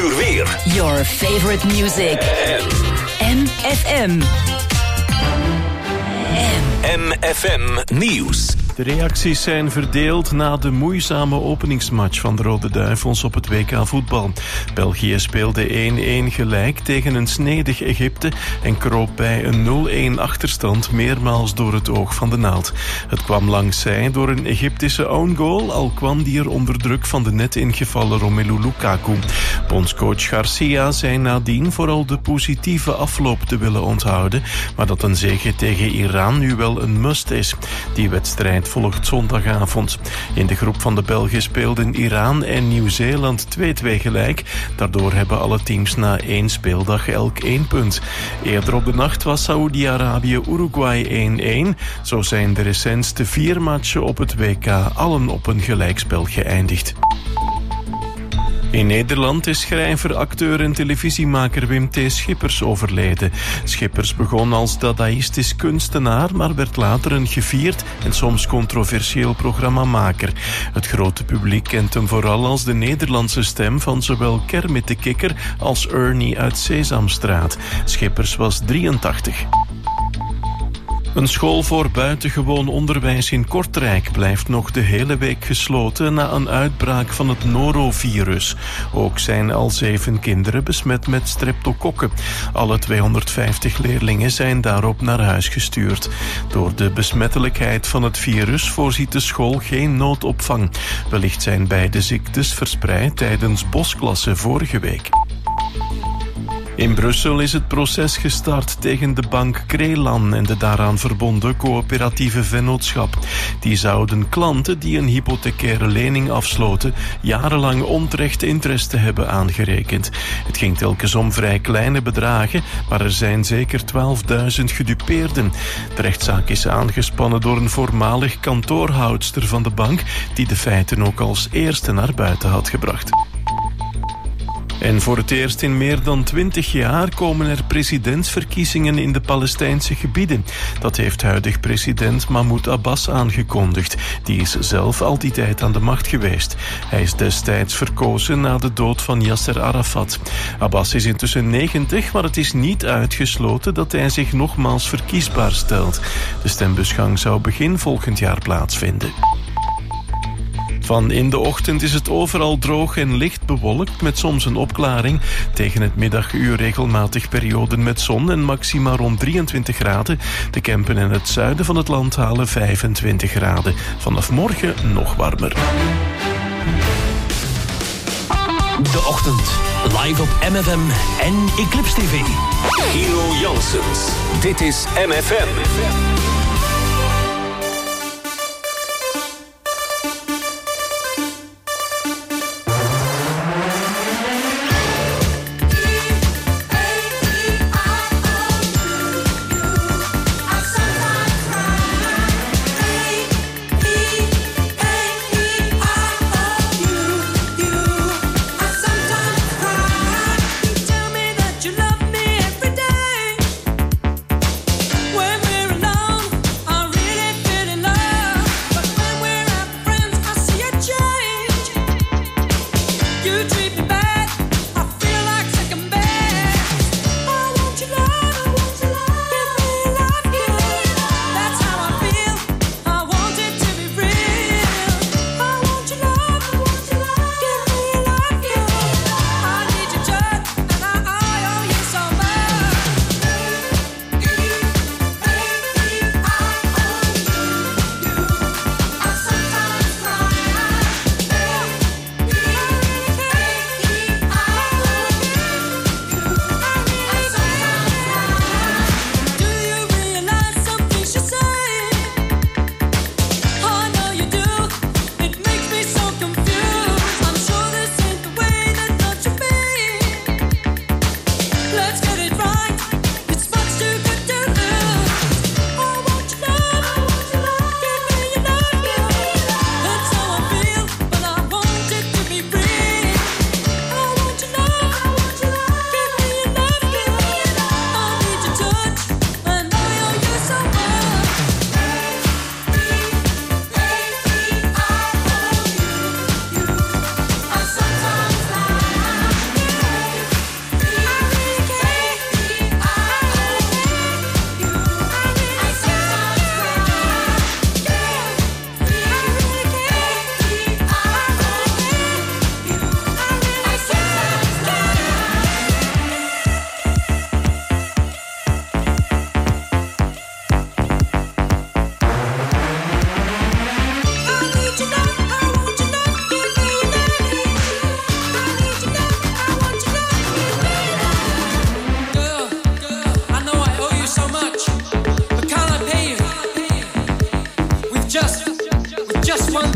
uur weer. Your favorite music. MFM. MFM Nieuws. De reacties zijn verdeeld na de moeizame openingsmatch van de Rode Duivels op het WK voetbal. België speelde 1-1 gelijk tegen een snedig Egypte en kroop bij een 0-1 achterstand meermaals door het oog van de naald. Het kwam langs zij door een Egyptische own goal, al kwam die er onder druk van de net ingevallen Romelu Lukaku. Bondscoach Garcia zei nadien vooral de positieve afloop te willen onthouden, maar dat een zege tegen Iran nu wel een must is. Die wedstrijd volgt zondagavond. In de groep van de Belgen speelden Iran en Nieuw-Zeeland 2-2 gelijk. Daardoor hebben alle teams na 1 speeldag elk 1 punt. Eerder op de nacht was Saoedi-Arabië-Uruguay 1-1. Zo zijn de recentste 4 matchen op het WK allen op een gelijkspel geëindigd. In Nederland is schrijver, acteur en televisiemaker Wim T. Schippers overleden. Schippers begon als dadaïstisch kunstenaar, maar werd later een gevierd en soms controversieel programmamaker. Het grote publiek kent hem vooral als de Nederlandse stem van zowel Kermit de Kikker als Ernie uit Sesamstraat. Schippers was 83. Een school voor buitengewoon onderwijs in Kortrijk blijft nog de hele week gesloten na een uitbraak van het norovirus. Ook zijn al 7 kinderen besmet met streptokokken. Alle 250 leerlingen zijn daarop naar huis gestuurd. Door de besmettelijkheid van het virus voorziet de school geen noodopvang. Wellicht zijn beide ziektes verspreid tijdens bosklassen vorige week. In Brussel is het proces gestart tegen de bank Krelan en de daaraan verbonden coöperatieve vennootschap. Die zouden klanten die een hypothecaire lening afsloten jarenlang onterecht interesse hebben aangerekend. Het ging telkens om vrij kleine bedragen, maar er zijn zeker 12.000 gedupeerden. De rechtszaak is aangespannen door een voormalig kantoorhoudster van de bank die de feiten ook als eerste naar buiten had gebracht. En voor het eerst in meer dan 20 jaar komen er presidentsverkiezingen in de Palestijnse gebieden. Dat heeft huidig president Mahmoud Abbas aangekondigd. Die is zelf al die tijd aan de macht geweest. Hij is destijds verkozen na de dood van Yasser Arafat. Abbas is intussen 90, maar het is niet uitgesloten dat hij zich nogmaals verkiesbaar stelt. De stembusgang zou begin volgend jaar plaatsvinden. Van in de ochtend is het overal droog en licht bewolkt met soms een opklaring. Tegen het middaguur regelmatig perioden met zon en maxima rond 23 graden. De Kempen en het zuiden van het land halen 25 graden. Vanaf morgen nog warmer. De ochtend, live op MFM en Eclipse TV. Hero Janssens, dit is MFM. When we're alone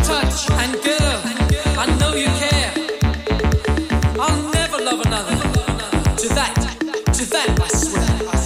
touch and girl, I know you care. I'll never love another. To that I swear.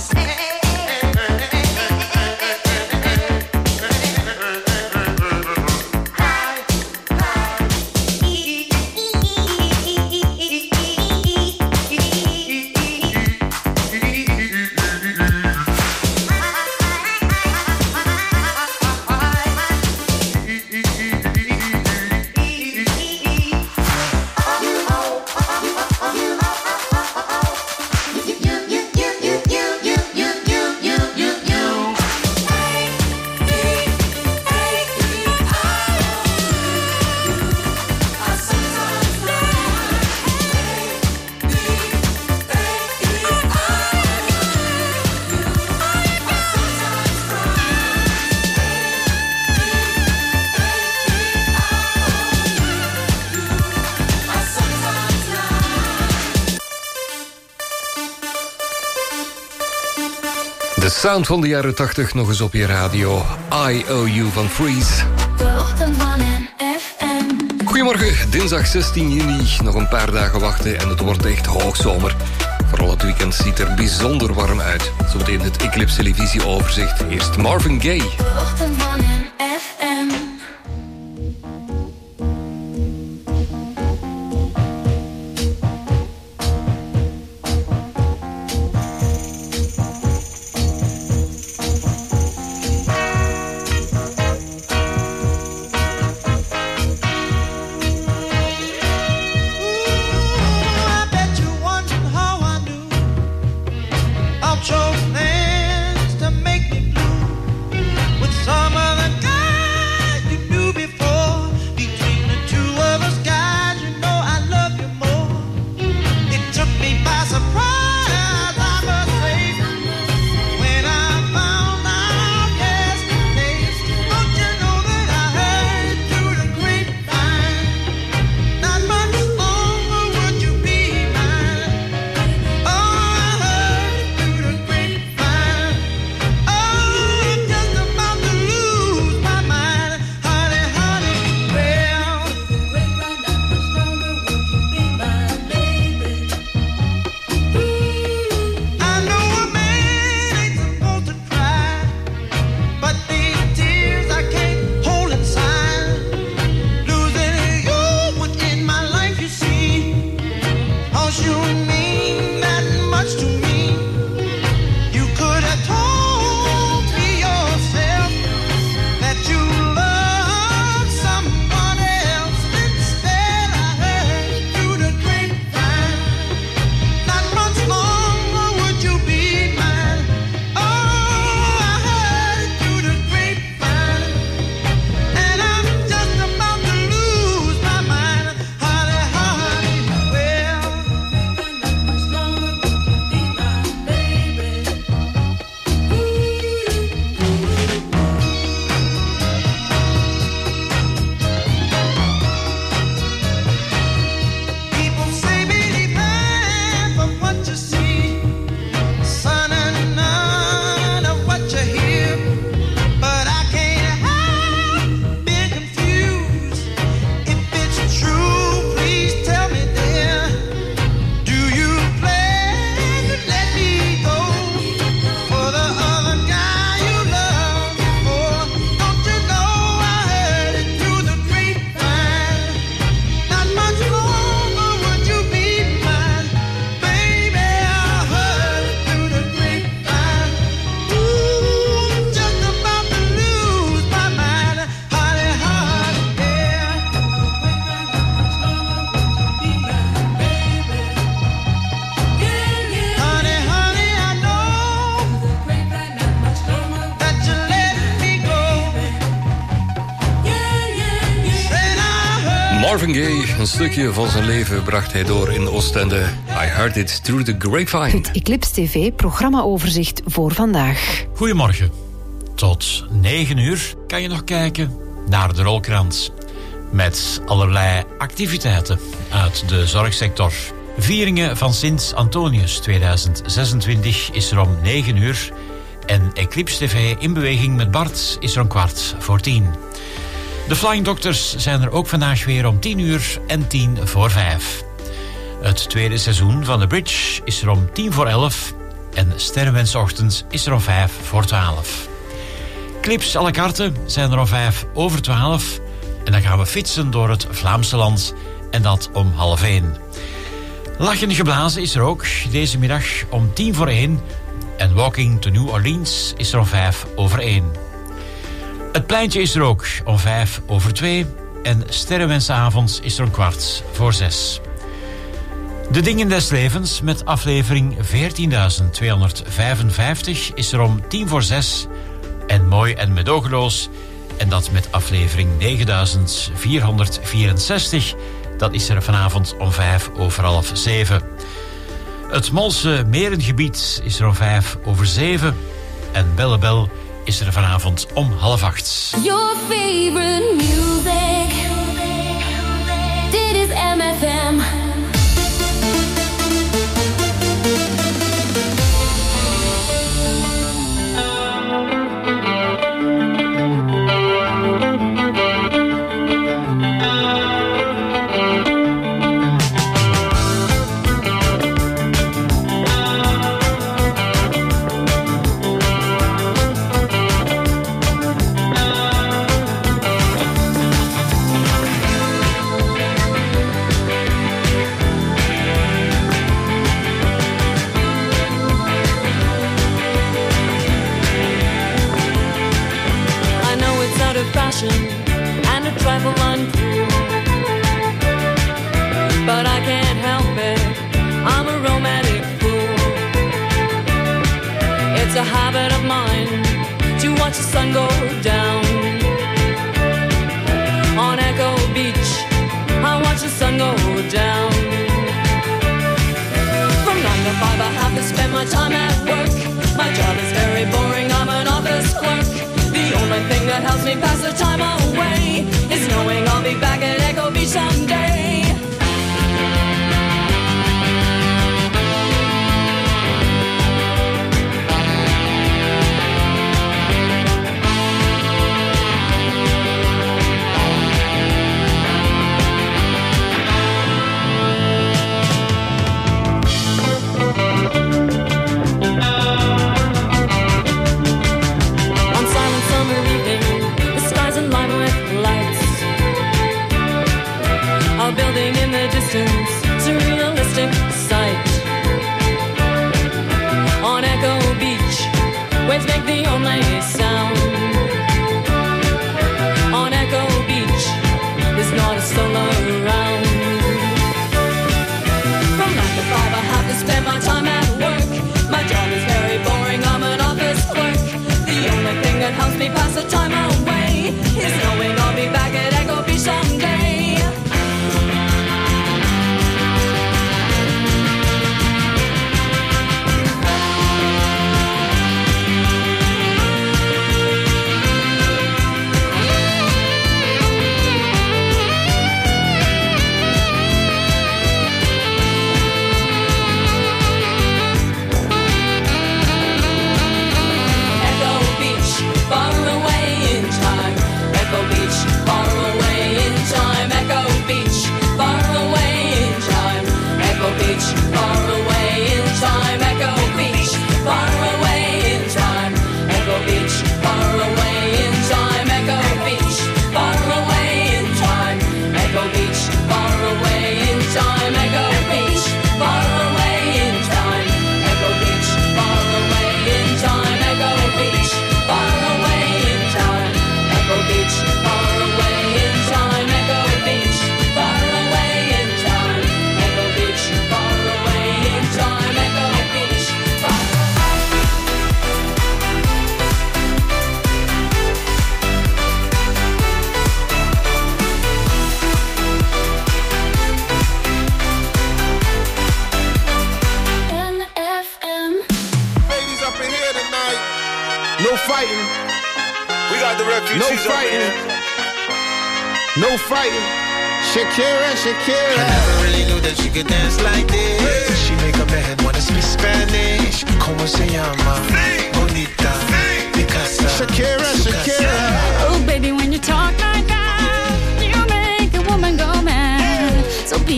Sound van de jaren 80 nog eens op je radio. IOU van Freeze. Goedemorgen, dinsdag 16 juni. Nog een paar dagen wachten en het wordt echt hoogzomer. Vooral het weekend ziet er bijzonder warm uit. Zometeen het Eclipse televisieoverzicht. Eerst Marvin Gaye. Marvin Gaye, een stukje van zijn leven bracht hij door in Oostende. I heard it through the grapevine. Het Eclipse TV programmaoverzicht voor vandaag. Goedemorgen. Tot 9 uur kan je nog kijken naar de rolkrans. Met allerlei activiteiten uit de zorgsector. Vieringen van Sint Antonius 2026 is er om 9 uur. En Eclipse TV in beweging met Bart is er om 9:15. De Flying Doctors zijn er ook vandaag weer om 10 uur en 10 voor 5. Het tweede seizoen van The Bridge is er om 10 voor 11 en Sterrenwensochtend is er om 5 voor 12. Clips à la carte zijn er om 5 over 12 en dan gaan we fietsen door het Vlaamse land en dat om 12:30. Lachende Geblazen is er ook deze middag om 10 voor 1 en Walking to New Orleans is er om 5 over 1. Het pleintje is er ook om 5 over 2 en Sterrenwensavond is er om 5:15. De Dingen des Levens met aflevering 14.255 is er om 10 voor 6 en Mooi en Medogeloos en dat met aflevering 9.464, dat is er vanavond om 6:05. Het Molse Merengebied is er om 7:05 en Bellebel is er vanavond om 7:30. Your favorite music. Dit is MFM. And a trifle uncool, but I can't help it, I'm a romantic fool. It's a habit of mine to watch the sun go down. On Echo Beach, I watch the sun go down. From 9 to 5 I have to spend my time at work. My job is very boring, I'm an office clerk. The only thing that helps me pass the time away is knowing I'll be back at Echo Beach someday. Building in the distance, it's a realistic sight. On Echo Beach, waves make the only sound. On Echo Beach, there's not a soul around. From 9 to 5 I have to spend my time at work. My job is very boring, I'm an office clerk. The only thing that helps me pass the time away is knowing I'll be back at Echo Beach someday. fighting. We got the refugees. No fighting. No fighting. Shakira, Shakira. I never really knew that she could dance like this. Hey. She make up her head wanna speak Spanish. Como se llama? Bonita. Picasa. Shakira, Shakira. Oh, baby, when you talk like that,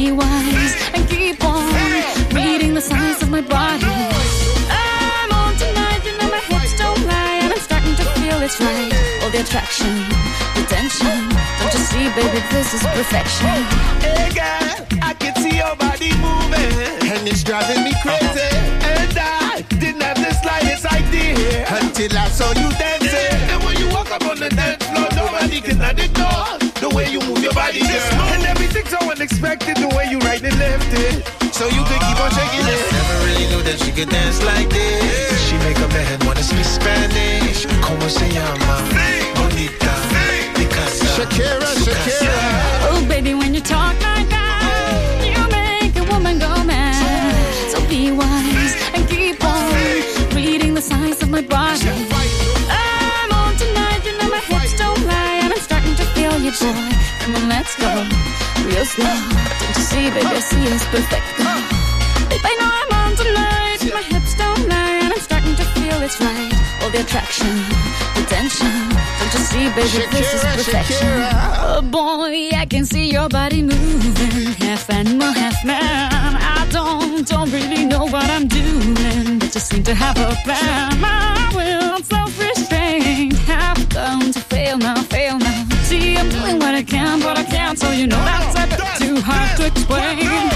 be wise and keep on reading the signs of my body. I'm on tonight, you know my hips don't lie, and I'm starting to feel it's right. All the attraction, the tension, don't you see, baby, this is perfection. Hey girl, I can see your body moving, and it's driving me crazy. And I didn't have the slightest idea until I saw you dancing. And when you walk up on the dance floor, nobody can ignore the way you move your body, girl. And everything's so unexpected, the way you right and left it, so you could keep on shaking it. Never really knew that she could dance like this. She make up her head wanna speak Spanish. Como se llama? Bonita, Picasa, Shakira, Shakira. Oh baby, when you talk like that, you make a woman go mad. So be wise and keep on reading the signs of my body. I'm on tonight, you know my hips don't lie, and I'm starting to feel you, boy. Come on, let's go real slow. Don't you see, baby, I see it's perfect. Babe, I know I'm on tonight, my hips don't lie, and I'm starting to feel it's right. All the attraction, the tension, don't you see, baby, this is perfection. Oh boy, I can see your body moving, half animal, half man. I don't really know what I'm doing, but just seem to have a plan. My will, self-restraint, have come to fail now. See, I'm doing what I can, but I can't, so you know that's a bit too hard to explain.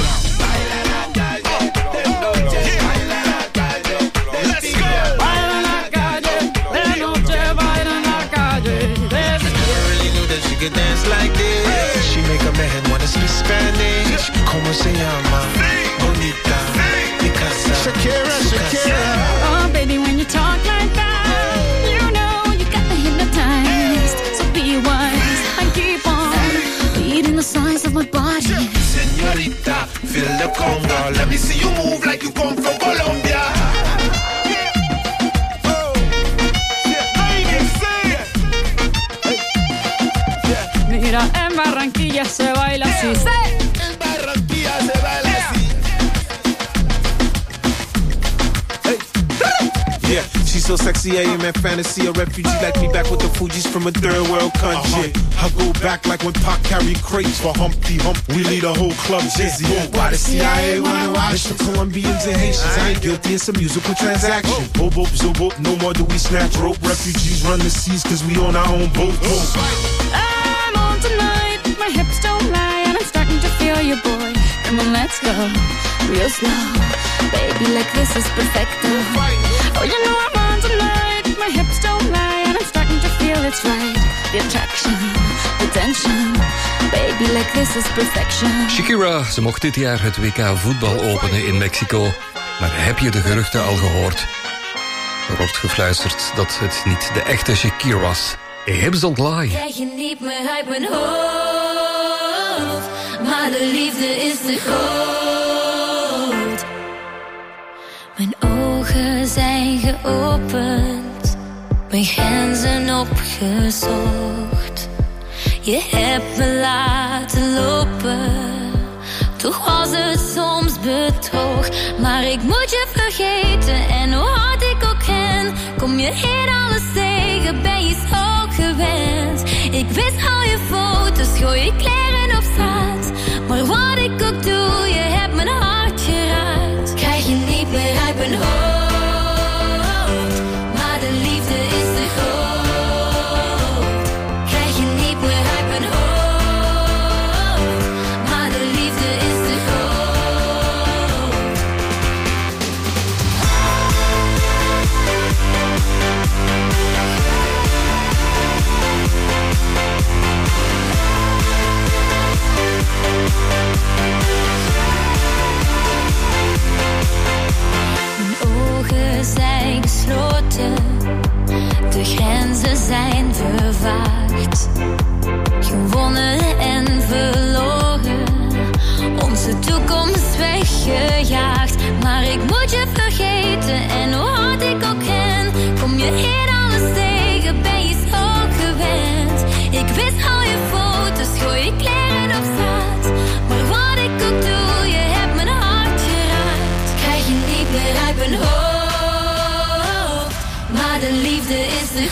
could dance like this. She make up her head wanna speak Spanish. Como se llama? Bonita, Picasa, Shakira, Shakira. Oh baby, when you talk like that, you know you got me hypnotized. So be wise and keep on reading the signs of my body. Señorita, feel the conga. Let me see you move like you come from Colombia. Mira, en Barranquilla se baila así. En Barranquilla se baila así. Hey. Yeah, she's so sexy, I am in fantasy. A refugee like me back with the Fugees from a third world country. I go back like when Pac carried crates for Humpty Hump. We lead a whole club dizzy. Why the CIA wanna watch? It's the Colombians and Haitians. I ain't guilty, it's a musical transaction. Boop, boop, zo, boop, no more do we snatch rope. Refugees run the seas cause we on our own boat. Tonight, my hips don't lie, and I'm starting to feel you, boy. Come on, let's go, real slow. Baby, like this is perfecto. Oh, you know I'm on tonight. My hips don't lie, and I'm starting to feel it's right. The attraction, the tension. Baby, like this is perfection. Shakira, ze mocht dit jaar het WK voetbal openen in Mexico. Maar heb je de geruchten al gehoord? Er wordt gefluisterd dat het niet de echte Shakira was. Hips don't lie. Krijg je niet meer uit mijn hoofd, maar de liefde is te groot. Mijn ogen zijn geopend, mijn grenzen opgezocht. Je hebt me laten lopen, toch was het soms bedrog. Maar ik moet je vergeten en hoe hard ik ook ken, kom je in alles tegen, ben je zo gewend. Ik wist al je foto's, gooi je kleren op straat. Maar wat ik ook doe, je hebt mijn hart geraakt. Krijg je niet meer uit mijn hoofd, maar de liefde is te groot. Krijg je niet meer uit mijn hoofd, maar de liefde is te Mijn ogen zijn gesloten, de grenzen zijn vervaagd. Gewonnen en verloren, onze toekomst weggejaagd. Maar ik moet je vergeten en hoe hard ik ook ken, kom je in alles tegen, ben je zo gewend. Ik wist al je foto's, gooi je kleren op straat. Maar wat ik ook doe, je hebt mijn hart geraakt. Krijg je niet meer uit mijn hoofd, maar de liefde is te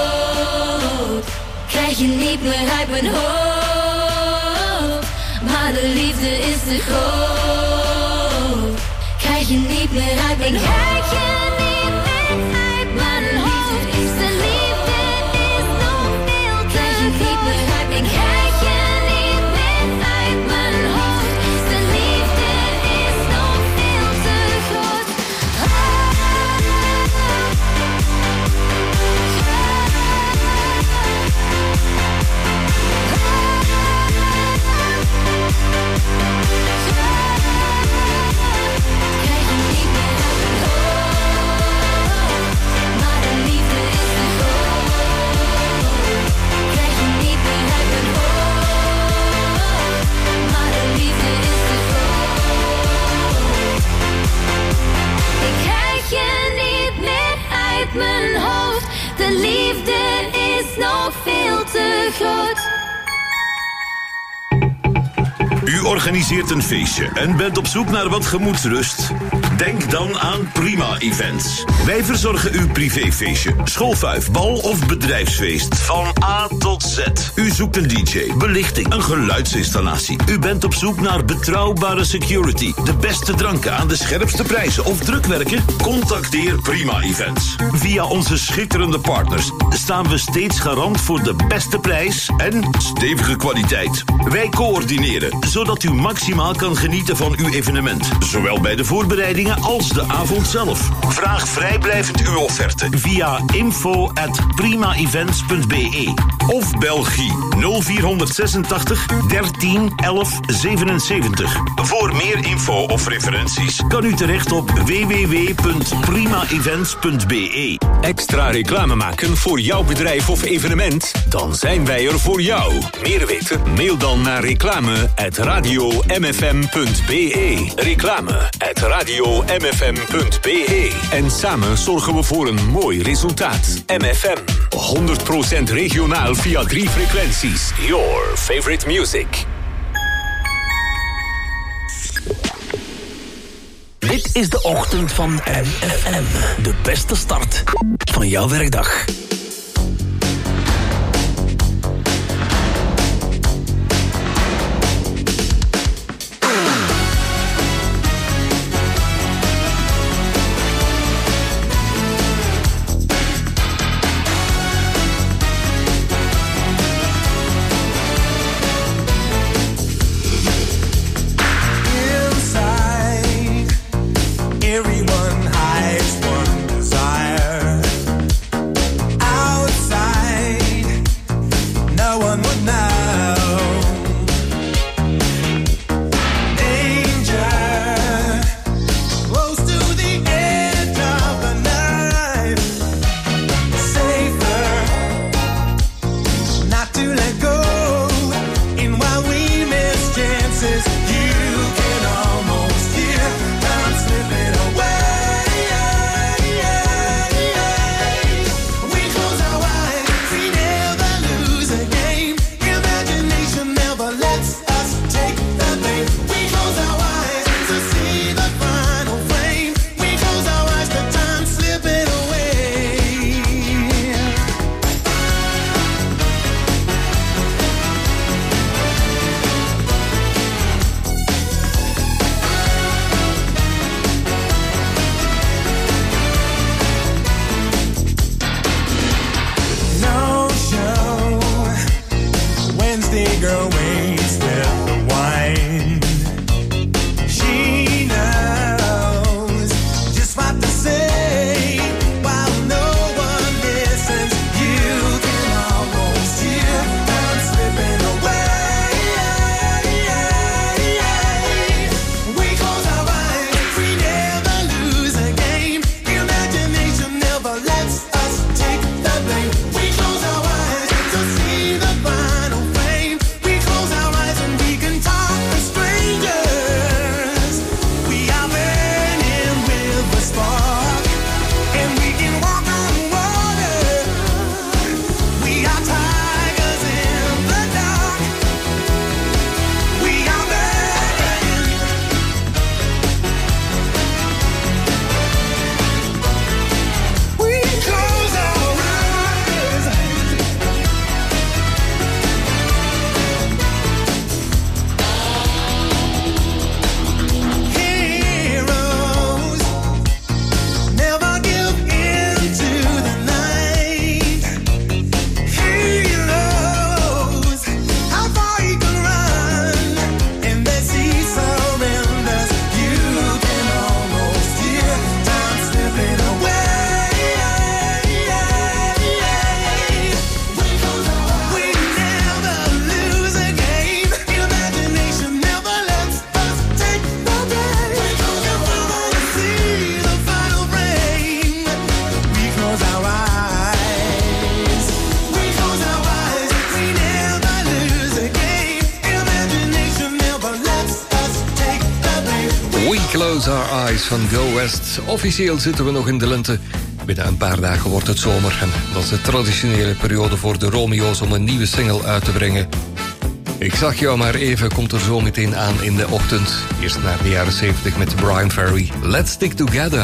groot. Krijg je niet meer uit mijn hoofd, maar de de liefde is te groot. Krijg je niet meer uit mijn hoofd. Krijg je niet meer uit mijn hoofd. De liefde is nog veel te groot. Krijg je niet meer uit mijn hoofd. Krijg je niet meer uit mijn hoofd. De liefde is nog veel te groot. Mijn hoofd, de liefde is nog veel te groot. U organiseert een feestje en bent op zoek naar wat gemoedsrust? Denk dan aan Prima Events. Wij verzorgen uw privéfeestje, schoolfuif, bal of bedrijfsfeest. Van A tot Z. U zoekt een DJ, belichting, een geluidsinstallatie. U bent op zoek naar betrouwbare security, de beste dranken aan de scherpste prijzen of drukwerken? Contacteer Prima Events. Via onze schitterende partners staan we steeds garant voor de beste prijs en stevige kwaliteit. Wij coördineren, zodat u maximaal kan genieten van uw evenement. Zowel bij de voorbereidingen als de avond zelf. Vraag vrijblijvend uw offerte via info@primaevents.be of Belgie 0486 13 11 77. Voor meer info of referenties kan u terecht op www.primaevents.be. Extra reclame maken voor jouw bedrijf of evenement? Dan zijn wij er voor jou. Meer weten? Mail dan naar reclame@radiomfm.be. Reclame@radiomfm.be. En samen zorgen we voor een mooi resultaat. MFM, 100% regionaal via 3 frequenties. Your favorite music. Dit is de ochtend van MFM. De beste start van jouw werkdag. Everyone hides one desire. Close Our Eyes van Go West. Officieel zitten we nog in de lente. Binnen een paar dagen wordt het zomer. En dat is de traditionele periode voor de Romeo's om een nieuwe single uit te brengen. Ik zag jou maar even, komt er zo meteen aan in de ochtend. Eerst naar de jaren 70 met Brian Ferry. Let's Stick Together.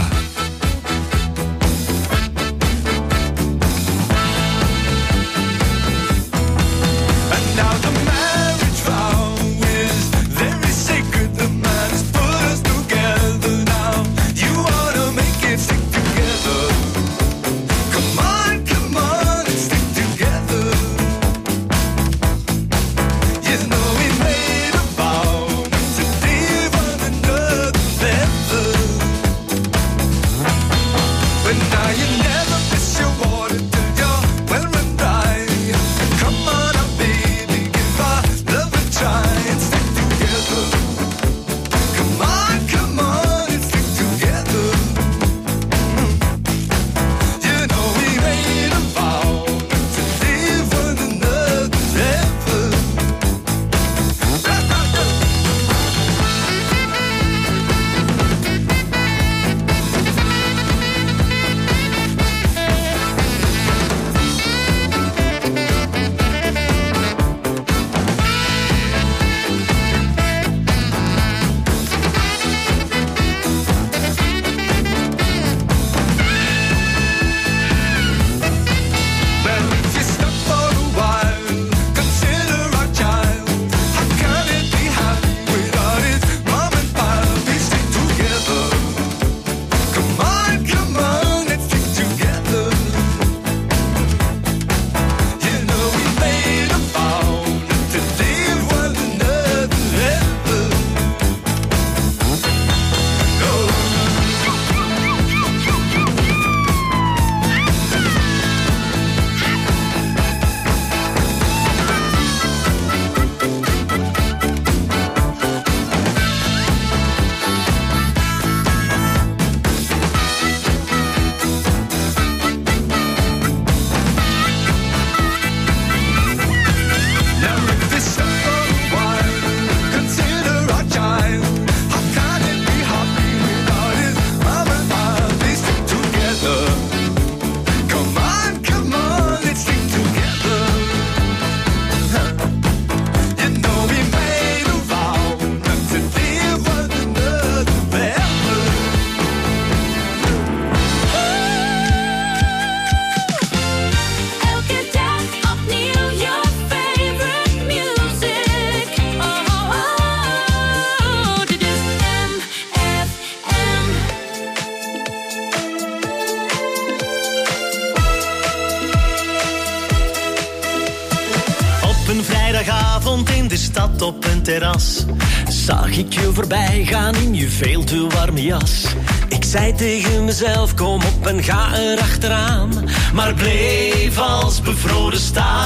Op een terras zag ik je voorbij gaan in je veel te warme jas. Ik zei tegen mezelf, kom op en ga erachteraan, maar bleef als bevroren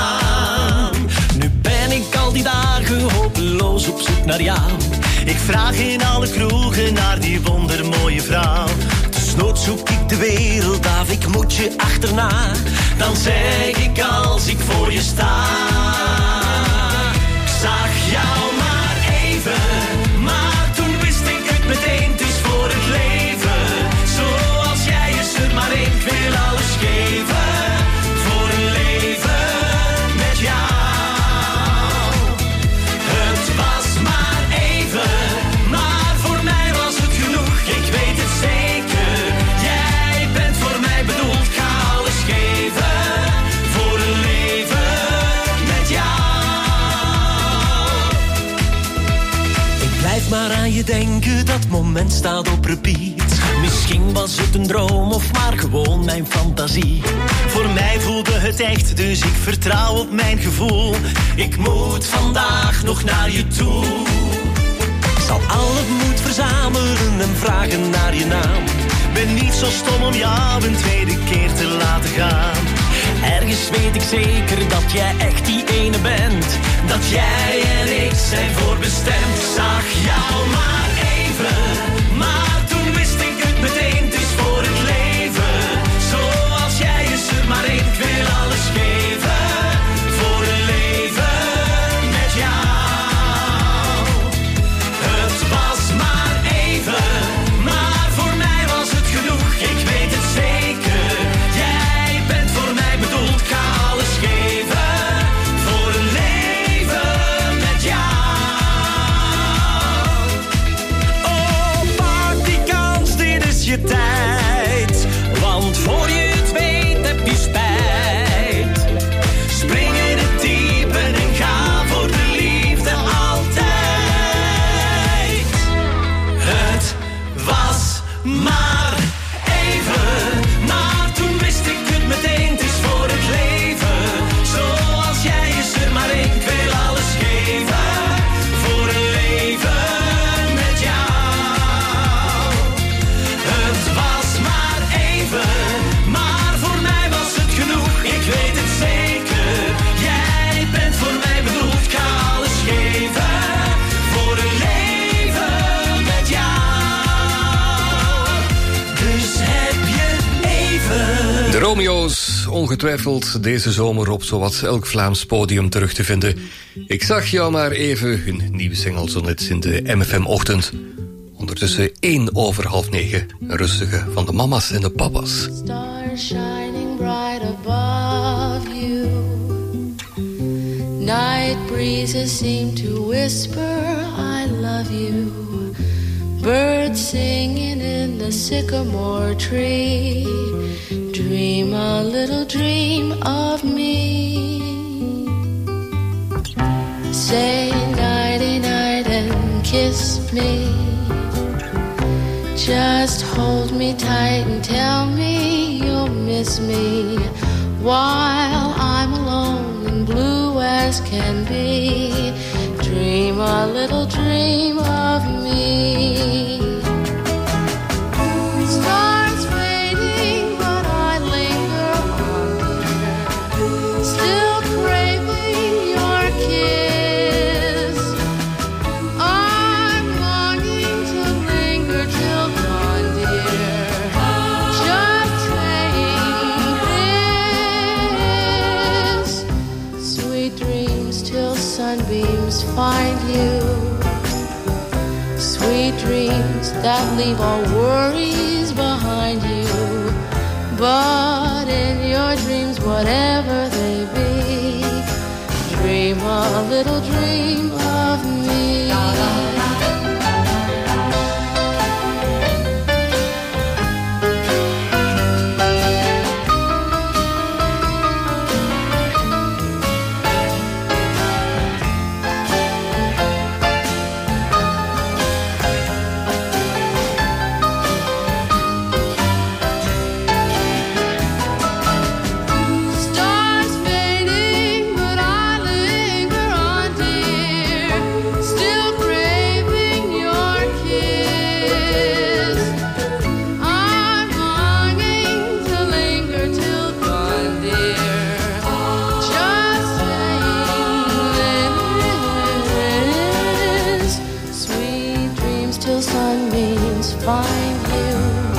staan. Nu ben ik al die dagen hopeloos op zoek naar jou. Ik vraag in alle kroegen naar die wondermooie vrouw. Desnoods zoek ik de wereld af, ik moet je achterna. Dan zeg ik als ik voor je sta. Zag jou maar even, maar toen wist ik het meteen, het is voor het leven. Zoals jij is er maar één, ik wil alles geven. Voor een leven met jou. Het was maar even, maar voor mij was het genoeg. Ik weet het zeker, jij bent voor mij bedoeld. Ik ga alles geven, voor een leven met jou. Blijf maar aan je denken, dat moment staat op repeat. Misschien was het een droom of maar gewoon mijn fantasie. Voor mij voelde het echt, dus ik vertrouw op mijn gevoel. Ik moet vandaag nog naar je toe. Ik zal al het moed verzamelen en vragen naar je naam. Ben niet zo stom om jou een tweede keer te laten gaan. Ergens weet ik zeker dat jij echt die ene bent. Dat jij en ik zijn voorbestemd. Zag jou maar even, maar toen wist ik het meteen. Het is voor het leven, zoals jij is er maar één. Ik wil alles geven, voor een leven met jou. Het was maar even, Romeo's, ongetwijfeld deze zomer op zowat elk Vlaams podium terug te vinden. Ik zag jou maar even, hun nieuwe single zo net in de MFM-ochtend. Ondertussen 9:01. Een rustige van de mama's en de papa's. Stars shining bright above you. Night breezes seem to whisper, I love you. Birds singing in the sycamore tree. Dream a little dream of me. Say nighty night and kiss me. Just hold me tight and tell me you'll miss me while I'm alone and blue as can be. Dream a little dream of me. Stars fading, but I linger on, dear. Still craving your kiss. I'm longing to linger till dawn, dear. Just saying this. Sweet dreams till sunbeams find you. Sweet dreams that leave all worries behind you. But in your dreams, whatever they be, dream a little dream of me. Stars fading, but I linger on, dear. Still craving your kiss. I'm longing to linger till dawn, dear. Just saying this. Sweet dreams till sunbeams find you.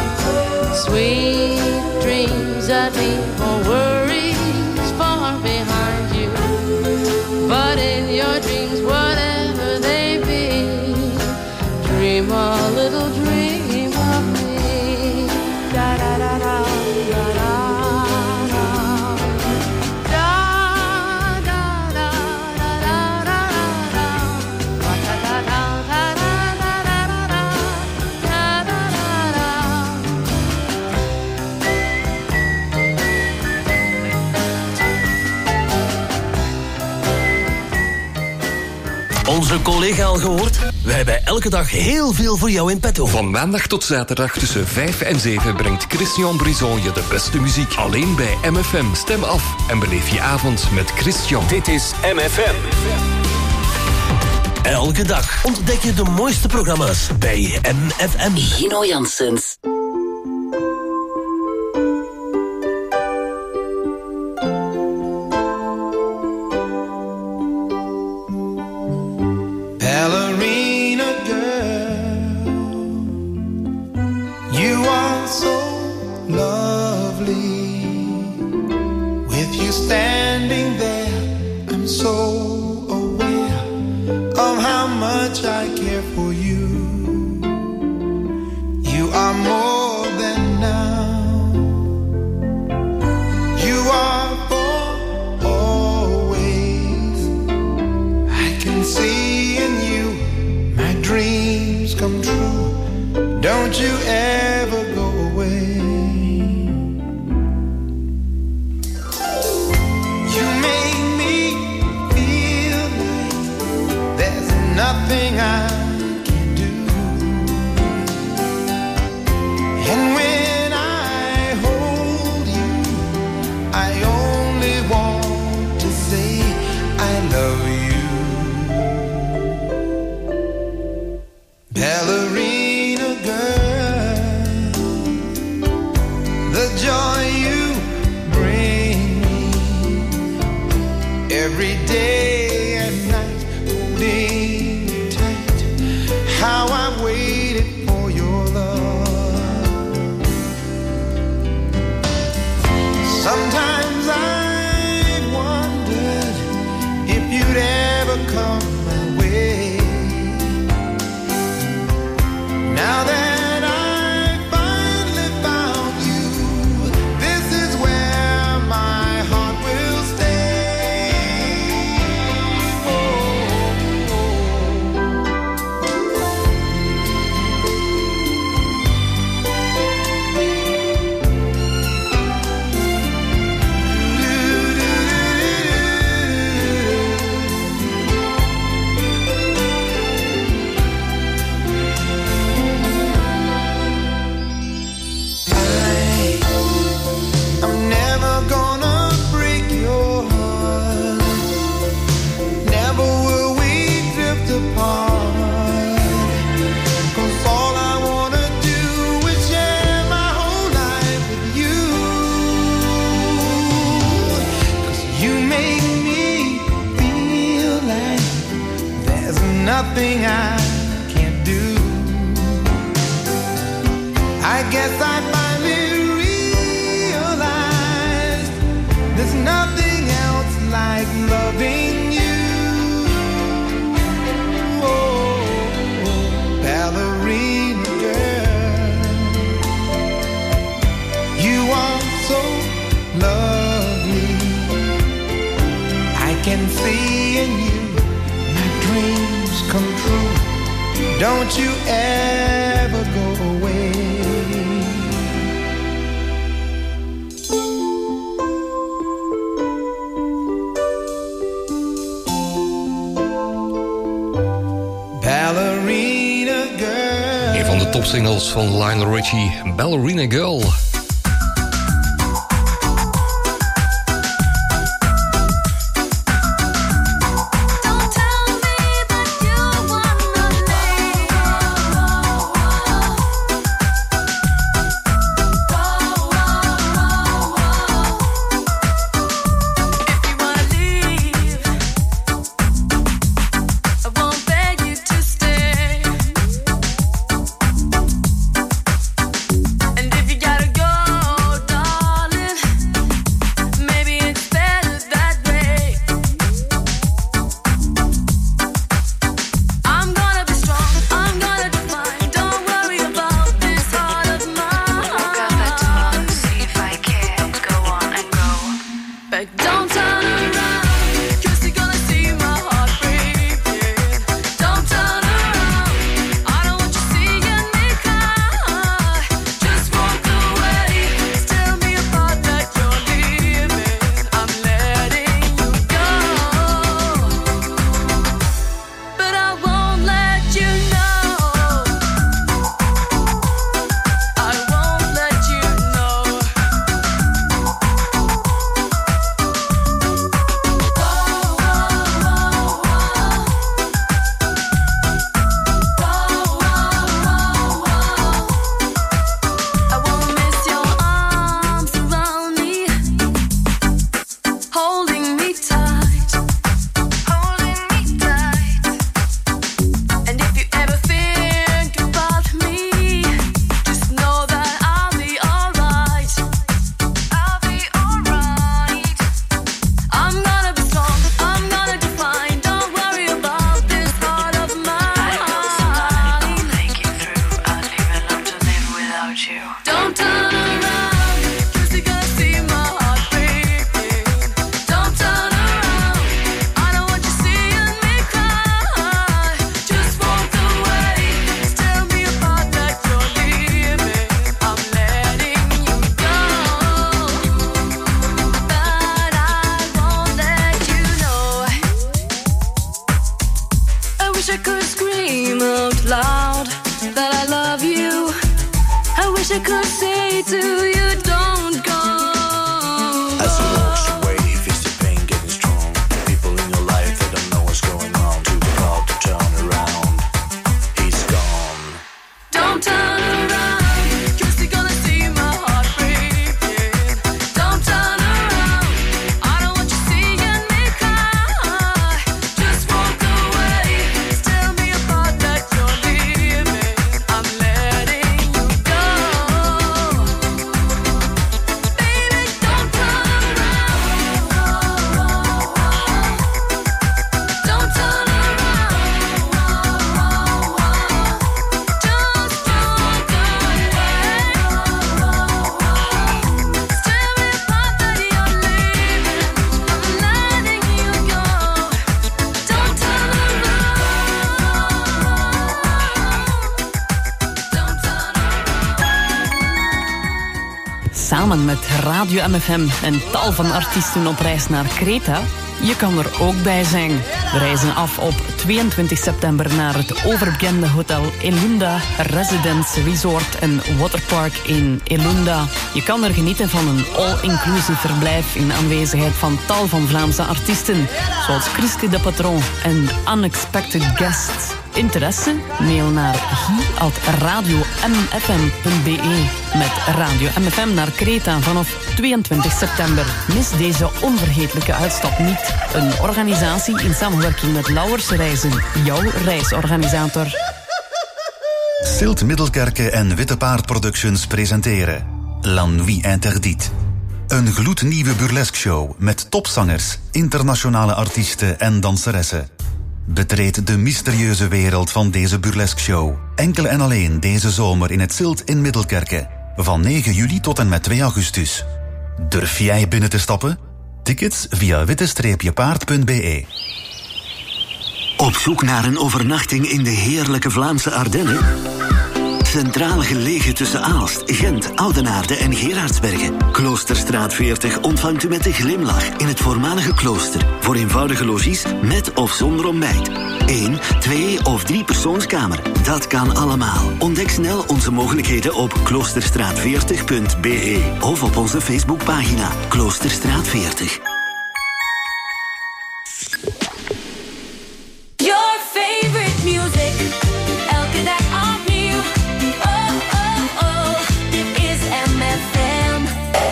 Sweet dreams that leave all worries far behind you. But in your dreams, whatever they be, dream a little dream of me. Da da da da da da da. Da da da da da da da. Da da da da da da da da. Da da da da. Onze collega al gehoord? Wij hebben elke dag heel veel voor jou in petto. Van maandag tot zaterdag tussen 5 en 7 brengt Christian Brison je de beste muziek. Alleen bij MFM. Stem af en beleef je avond met Christian. Dit is MFM. Elke dag ontdek je de mooiste programma's bij MFM. Gino Janssens. Ballerina girl, you are so lovely. With you standing there, I'm so aware of how much I care for you. You are more than now. You are for always. I can see in you my dreams come true. Don't you ever go away. You make me feel like there's nothing I can do. And when I hold you, I only want to say I love you. Ballerina girl, the joy you bring me every day and night, holding you tight. nothing I can't do. I guess I finally realized there's nothing else like loving you. Oh, ballerina girl, you are so lovely. I can see in you my dreams come true. Don't you ever go away. Ballerina Girl. Een van de topsingles van Lionel Richie, Ballerina Girl. Samen met Radio MFM en tal van artiesten op reis naar Kreta. Je kan er ook bij zijn. We reizen af op 22 september naar het overbekende hotel Elunda Residence Resort en Waterpark in Elunda. Je kan er genieten van een all-inclusive verblijf in aanwezigheid van tal van Vlaamse artiesten, zoals Chriske de Patron en Unexpected Guests. Interesse? Mail naar guy@radiomfm.be. Met Radio MFM naar Kreta vanaf 22 september. Mis deze onvergetelijke uitstap niet. Een organisatie in samenwerking met Lauwers Reizen. Jouw reisorganisator. Silt Middelkerke en Witte Paard Productions presenteren La Nuit Interdite. Een gloednieuwe burlesque show met topzangers, internationale artiesten en danseressen. Betreed de mysterieuze wereld van deze burlesque show. Enkel en alleen deze zomer in het Silt in Middelkerke. Van 9 juli tot en met 2 augustus. Durf jij binnen te stappen? Tickets via witte-paard.be. Op zoek naar een overnachting in de heerlijke Vlaamse Ardennen? Centraal gelegen tussen Aalst, Gent, Oudenaarde en Gerardsbergen. Kloosterstraat 40 ontvangt u met een glimlach in het voormalige klooster. Voor eenvoudige logies met of zonder ontbijt. 1, 2 of 3 persoonskamer. Dat kan allemaal. Ontdek snel onze mogelijkheden op kloosterstraat40.be of op onze Facebookpagina Kloosterstraat 40. Your favorite music, elke dag opnieuw. Oh, oh, oh, dit is MFM.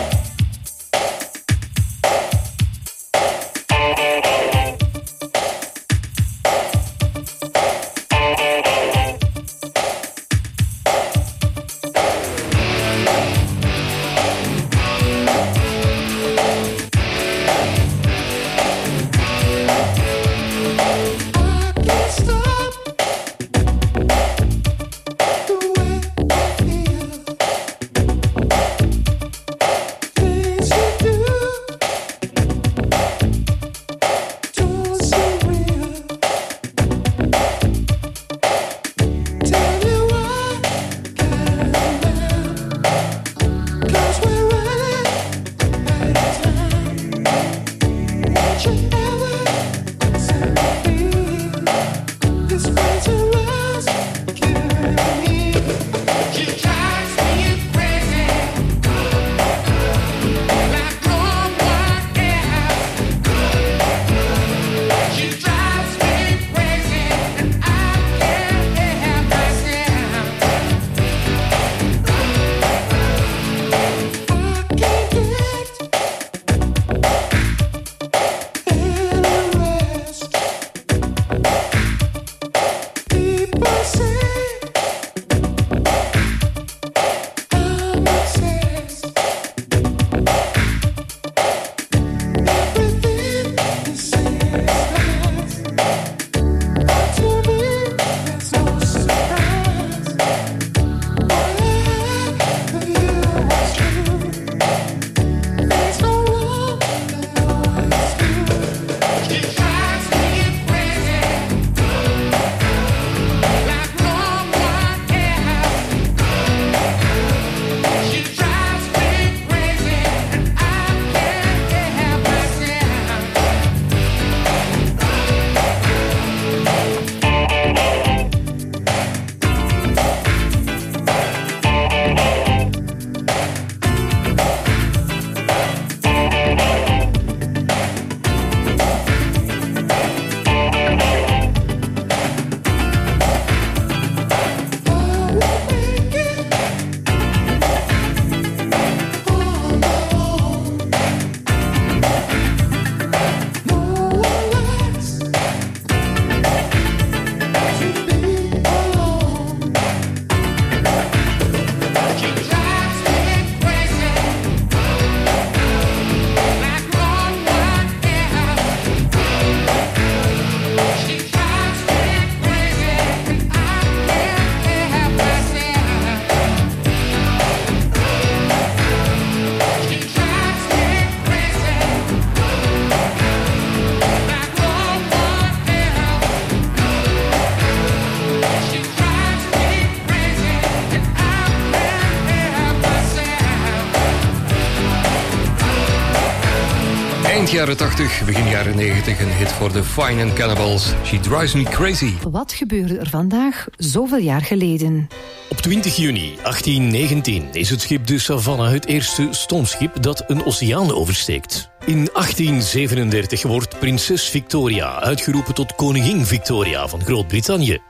Eind jaren 80, begin jaren 90, een hit voor de Fine and Cannibals. She Drives Me Crazy. Wat gebeurde er vandaag zoveel jaar geleden? Op 20 juni 1819 is het schip de Savannah het eerste stoomschip dat een oceaan oversteekt. In 1837 wordt prinses Victoria uitgeroepen tot koningin Victoria van Groot-Brittannië.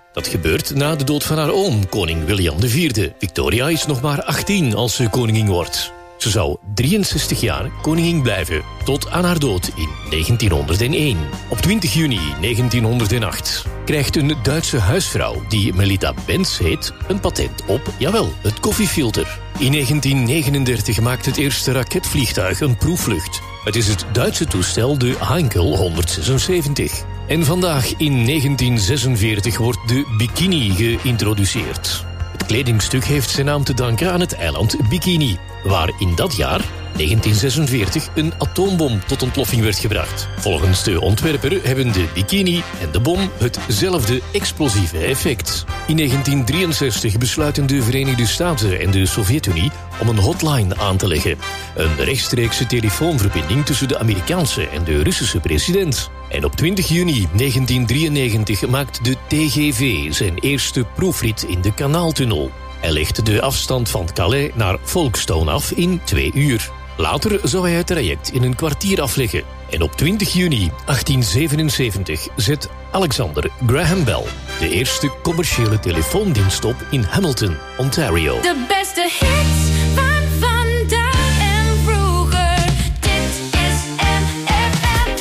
Dat gebeurt na de dood van haar oom, koning William IV. Victoria is nog maar 18 als ze koningin wordt. Ze zou 63 jaar koningin blijven, tot aan haar dood in 1901. Op 20 juni 1908 krijgt een Duitse huisvrouw, die Melita Benz heet, een patent op, jawel, het koffiefilter. In 1939 maakt het eerste raketvliegtuig een proefvlucht. Het is het Duitse toestel, de Heinkel 176. En vandaag in 1946 wordt de bikini geïntroduceerd. Het kledingstuk heeft zijn naam te danken aan het eiland Bikini, waar in dat jaar, 1946, een atoombom tot ontploffing werd gebracht. Volgens de ontwerper hebben de bikini en de bom hetzelfde explosieve effect. In 1963 besluiten de Verenigde Staten en de Sovjet-Unie om een hotline aan te leggen. Een rechtstreekse telefoonverbinding tussen de Amerikaanse en de Russische president. En op 20 juni 1993 maakt de TGV zijn eerste proefrit in de Kanaaltunnel. Hij legt de afstand van Calais naar Folkestone af in 2 uur. Later zou hij het traject in een kwartier afleggen. En op 20 juni 1877 zet Alexander Graham Bell de eerste commerciële telefoondienst op in Hamilton, Ontario. De beste hits van vandaag en vroeger. Dit is MFM.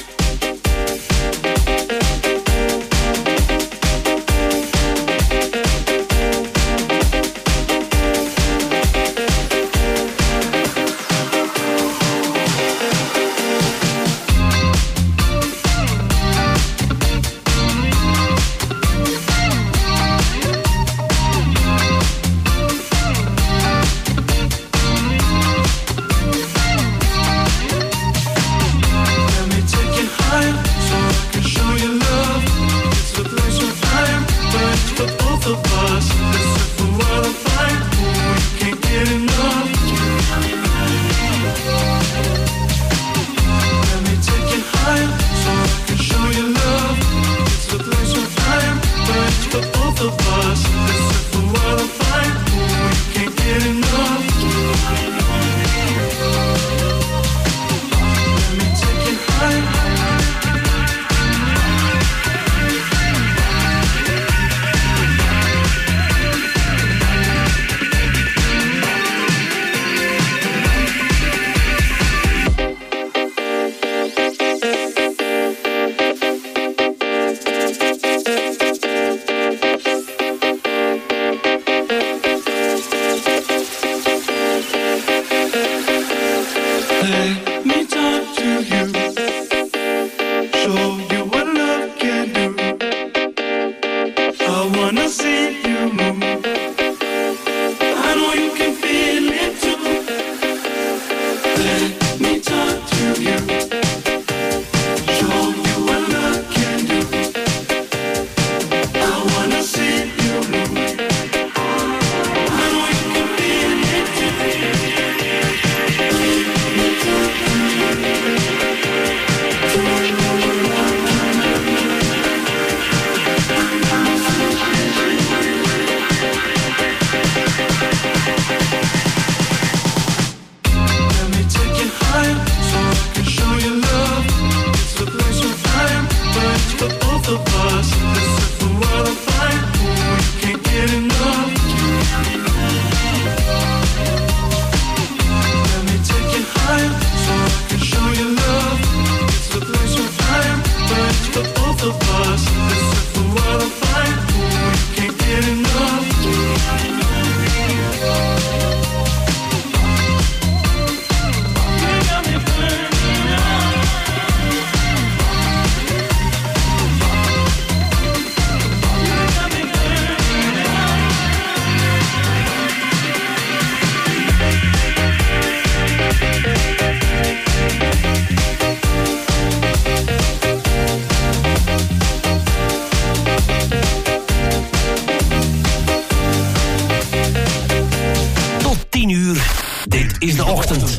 is de ochtend.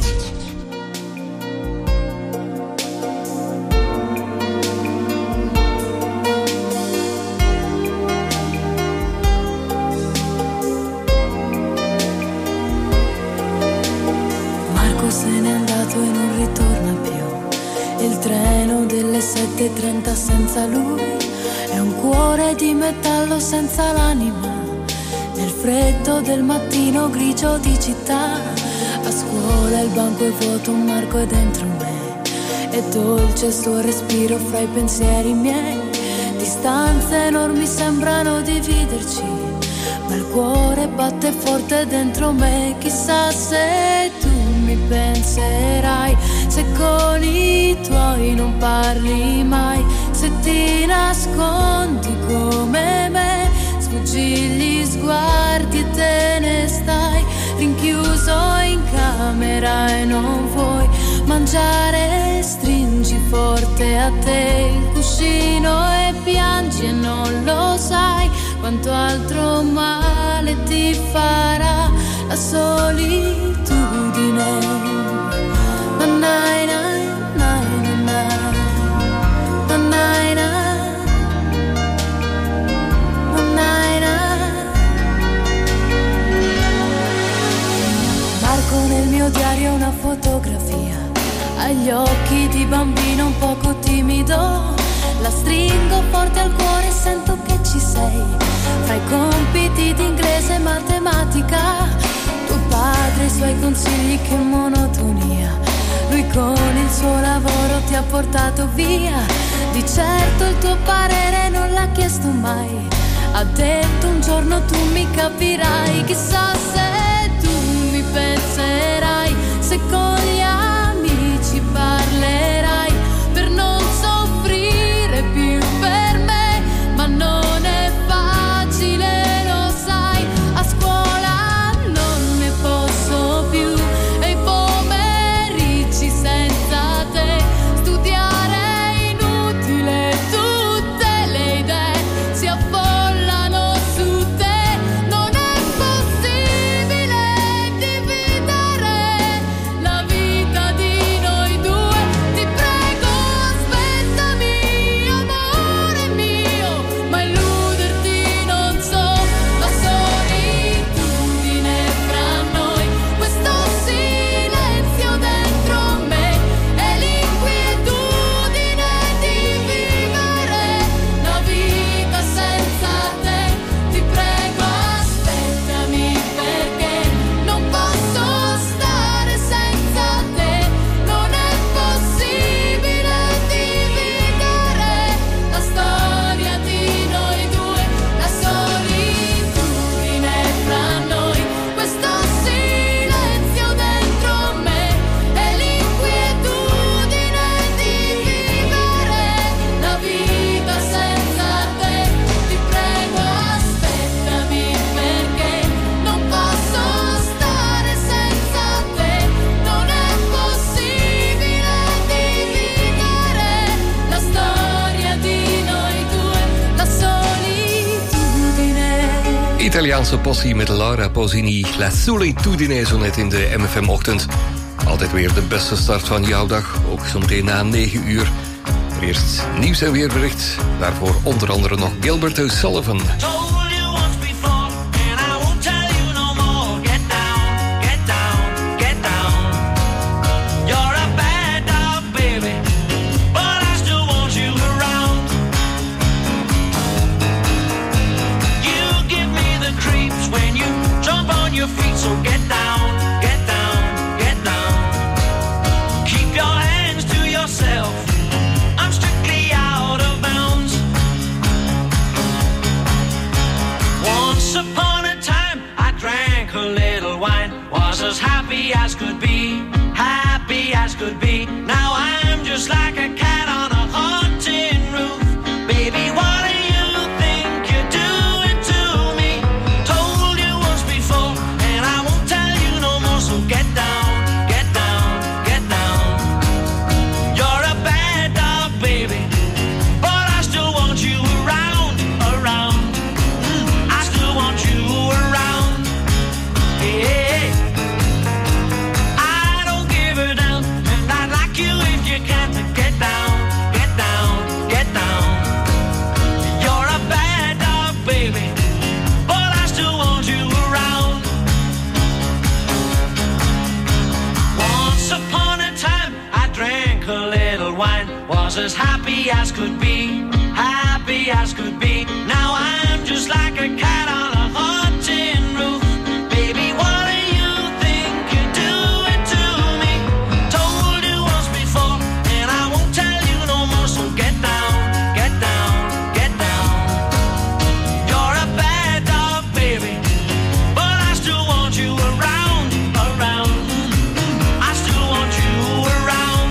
Marco se n'è andato e non ritorna più. Il treno delle 7:30 senza lui, è un cuore di metallo senza l'anima, nel freddo del mattino grigio di città. A scuola il banco è vuoto, un marco è dentro me, è dolce il suo respiro fra i pensieri miei. Distanze enormi sembrano dividerci, ma il cuore batte forte dentro me. Chissà se tu mi penserai, se con i tuoi non parli mai, se ti nascondi come me, sfuggi gli sguardi e te ne stai rinchiuso in camera e non vuoi mangiare, stringi forte a te il cuscino e piangi e non lo sai quanto altro male ti farà la solitudine. Nanai, nai, nai, nanai, nanai, nanai, nanai. Marco nel mio diario una fotografia, agli occhi di bambino un poco timido, la stringo forte al cuore e sento che ci sei, fra i compiti di inglese e matematica, tuo padre e i suoi consigli, che monotonia, lui con il suo lavoro ti ha portato via, di certo il tuo parere non l'ha chiesto mai, ha detto un giorno tu mi capirai. Chissà se tu mi penserai, se con gli amici parlerai, per non soffrire più per me, ma non è facile, lo sai, a scuola non ne posso più, e i pomeriggi senza te, studiare è inutile, tutte le idee si affollano su te, non è possibile dividere la vita di noi due, ti prego aspettami amore mio, ma illuderti non so, la solitudine fra noi, questo silenzio dentro me e l'inquietudine di vivere la vita senza te, ti prego aspettami perché non posso stare senza te, non è possibile dividere la storia di noi due, la solitudine fra noi, questo silenzio dentro me e l'inquietudine di vivere la vita senza te, ti prego aspettami perché non posso stare senza te, non è possibile dividere la storia di noi due, la solitudine. Italiaanse possie met Laura Pausini, La Solitudine, zo net in de MFM-ochtend. Altijd weer de beste start van jouw dag, ook zometeen na 9 uur. Er eerst nieuws en weerbericht, daarvoor onder andere nog Gilbert O'Sullivan. You're a bad dog, baby, but I still want you around. You give me the creeps when you jump on your feet, so get down, get down, get down. Keep your hands to yourself, I'm strictly out of bounds. Once upon a time, I drank a little wine, was as happy as could be, happy as could be. Now I'm just like a cat on a haunted roof. Baby, what do you think you're doing to me? Told you once before, and I won't tell you no more, so get down, get down, get down. You're a bad dog, baby, but I still want you around, around. I still want you around. Hey, I don't as happy as could be, happy as could be. Now I'm just like a cat on a hot tin roof. Baby, what do you think you're doing to me? Told you once before, and I won't tell you no more. So get down, get down, get down. You're a bad dog, baby, but I still want you around, around. I still want you around.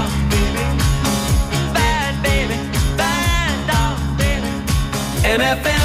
MFM